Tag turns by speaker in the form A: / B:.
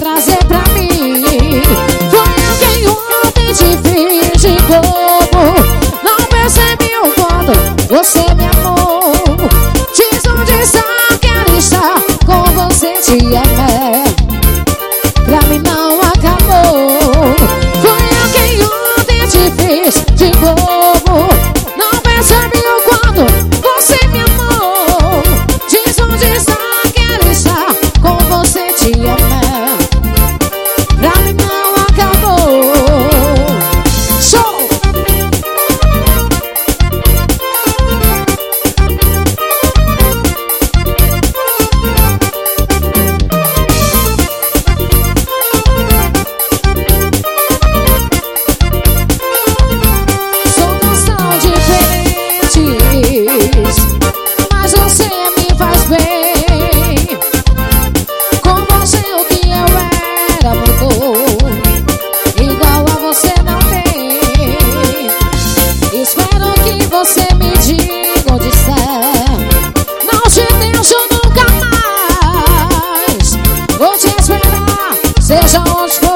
A: trazer pra mim. Foi eu quem ontem te fiz de bobo. Não percebeu quando você me amou. Diz onde está, quero estar com você, te amar. Pra mim não acabou. Foi eu quem ontem te fiz de bobo. Não percebeu quando você me amou. Diz onde está, quero estar com você, te amar. Pra mim não acabou. Show! Somos tão diferentes, mas você me faz bem. Com você o que eu era mudou. Igual a você não tem. Espero que você me diga onde está. Não te deixo nunca mais. Vou te esperar, seja onde for.